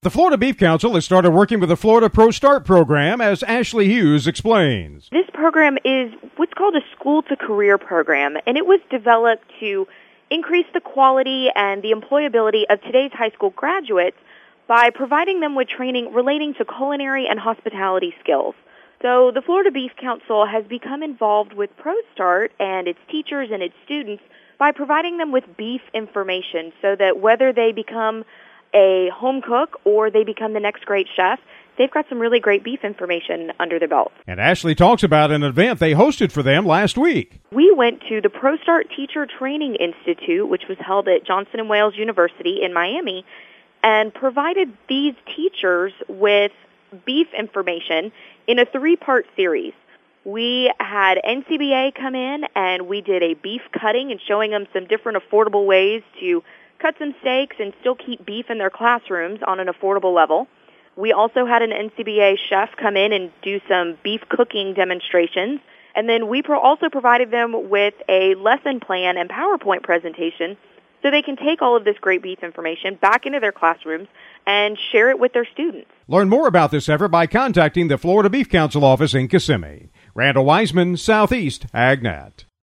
The Florida Beef Council has started working with the Florida Pro Start program, as Ashley Hughes explains. This program is what's called a school-to-career program, and it was developed to increase the quality and the employability of today's high school graduates by providing them with training relating to culinary and hospitality skills. So the Florida Beef Council has become involved with Pro Start and its teachers and its students by providing them with beef information so that whether they become a home cook or they become the next great chef, they've got some really great beef information under their belt. And Ashley talks about an event they hosted for them last week. We went to the Pro Start Teacher Training Institute, which was held at Johnson & Wales University in Miami, and provided these teachers with beef information in a 3-part series. We had NCBA come in, and we did a beef cutting and showing them some different affordable ways to cut some steaks and still keep beef in their classrooms on an affordable level. We also had an NCBA chef come in and do some beef cooking demonstrations. And then we also provided them with a lesson plan and PowerPoint presentation so they can take all of this great beef information back into their classrooms and share it with their students. Learn more about this effort by contacting the Florida Beef Council office in Kissimmee. Randall Wiseman, Southeast AgNet.